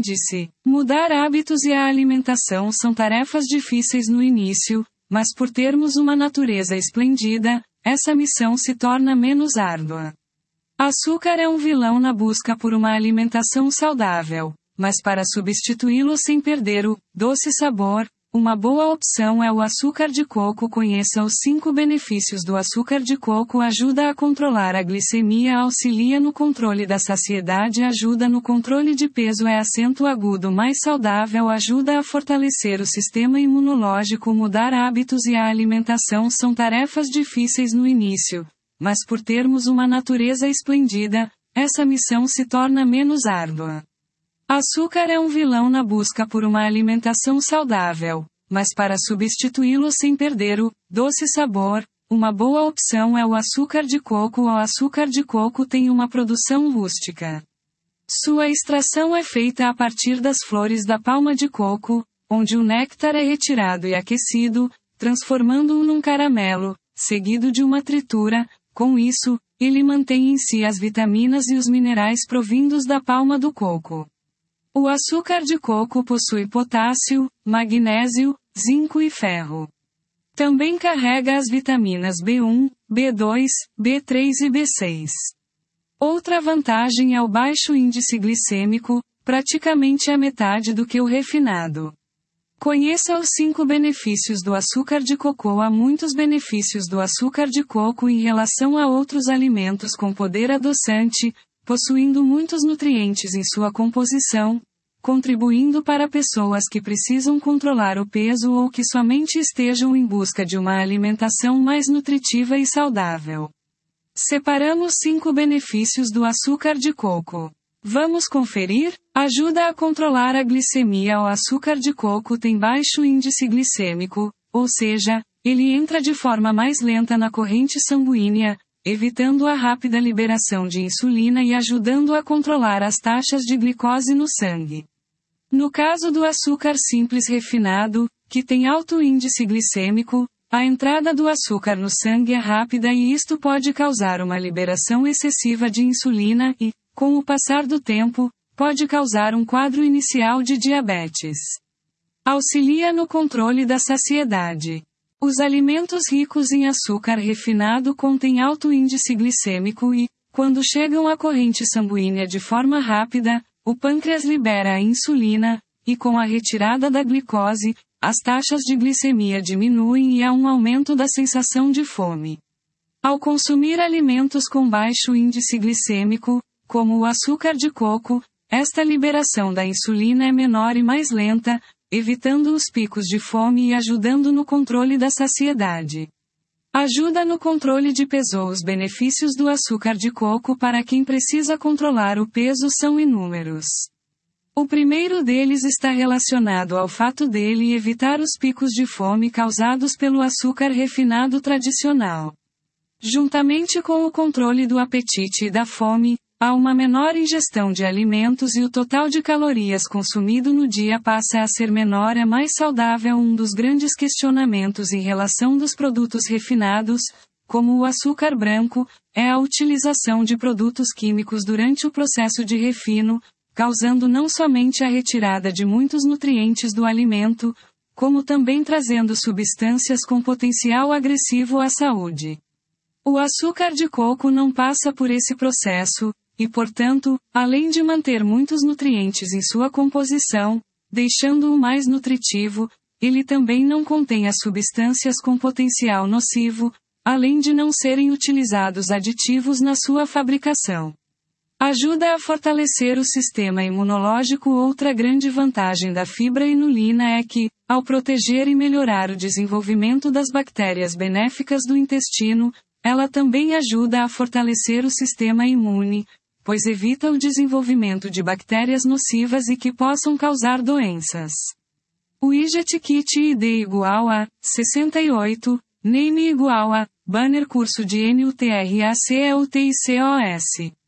índice. Mudar hábitos e a alimentação são tarefas difíceis no início, mas por termos uma natureza esplendida, essa missão se torna menos árdua. Açúcar é um vilão na busca por uma alimentação saudável, mas para substituí-lo sem perder o doce sabor, uma boa opção é o açúcar de coco. Conheça os 5 benefícios do açúcar de coco. Ajuda a controlar a glicemia, auxilia no controle da saciedade, ajuda no controle de peso, é acento agudo mais saudável, ajuda a fortalecer o sistema imunológico. Mudar hábitos e a alimentação são tarefas difíceis no início, mas por termos uma natureza esplendida, essa missão se torna menos árdua. Açúcar é um vilão na busca por uma alimentação saudável, mas para substituí-lo sem perder o doce sabor, uma boa opção é o açúcar de coco. O açúcar de coco tem uma produção rústica. Sua extração é feita a partir das flores da palma de coco, onde o néctar é retirado e aquecido, transformando-o num caramelo, seguido de uma tritura. Com isso, ele mantém em si as vitaminas e os minerais provindos da palma do coco. O açúcar de coco possui potássio, magnésio, zinco e ferro. Também carrega as vitaminas B1, B2, B3 e B6. Outra vantagem é o baixo índice glicêmico, praticamente a metade do que o refinado. Conheça os 5 benefícios do açúcar de coco. Há muitos benefícios do açúcar de coco em relação a outros alimentos com poder adoçante, possuindo muitos nutrientes em sua composição, contribuindo para pessoas que precisam controlar o peso ou que somente estejam em busca de uma alimentação mais nutritiva e saudável. Separamos 5 benefícios do açúcar de coco. Vamos conferir? Ajuda a controlar a glicemia. O açúcar de coco tem baixo índice glicêmico, ou seja, ele entra de forma mais lenta na corrente sanguínea, evitando a rápida liberação de insulina e ajudando a controlar as taxas de glicose no sangue. No caso do açúcar simples refinado, que tem alto índice glicêmico, a entrada do açúcar no sangue é rápida e isto pode causar uma liberação excessiva de insulina e, com o passar do tempo, pode causar um quadro inicial de diabetes. Auxilia no controle da saciedade. Os alimentos ricos em açúcar refinado contêm alto índice glicêmico e, quando chegam à corrente sanguínea de forma rápida, o pâncreas libera a insulina, e com a retirada da glicose, as taxas de glicemia diminuem e há um aumento da sensação de fome. Ao consumir alimentos com baixo índice glicêmico, como o açúcar de coco, esta liberação da insulina é menor e mais lenta, evitando os picos de fome e ajudando no controle da saciedade. Ajuda no controle de peso. Os benefícios do açúcar de coco para quem precisa controlar o peso são inúmeros. O primeiro deles está relacionado ao fato dele evitar os picos de fome causados pelo açúcar refinado tradicional. Juntamente com o controle do apetite e da fome, há uma menor ingestão de alimentos e o total de calorias consumido no dia passa a ser menor. É mais saudável. Um dos grandes questionamentos em relação dos produtos refinados, como o açúcar branco, é a utilização de produtos químicos durante o processo de refino, causando não somente a retirada de muitos nutrientes do alimento, como também trazendo substâncias com potencial agressivo à saúde. O açúcar de coco não passa por esse processo, e portanto, além de manter muitos nutrientes em sua composição, deixando-o mais nutritivo, ele também não contém as substâncias com potencial nocivo, além de não serem utilizados aditivos na sua fabricação. Ajuda a fortalecer o sistema imunológico. Outra grande vantagem da fibra inulina é que, ao proteger e melhorar o desenvolvimento das bactérias benéficas do intestino, ela também ajuda a fortalecer o sistema imune, pois evita o desenvolvimento de bactérias nocivas e que possam causar doenças. Widget Kit ID igual a 68, Name igual a Banner curso de NUTRACEUTICOS.